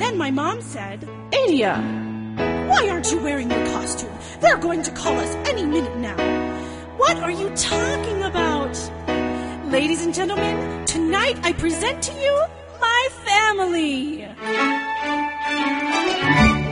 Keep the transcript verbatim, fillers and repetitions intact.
then my mom said, Adia, why aren't you wearing your costume? They're going to call us any minute now. What are you talking about? Ladies and gentlemen, tonight I present to you my family.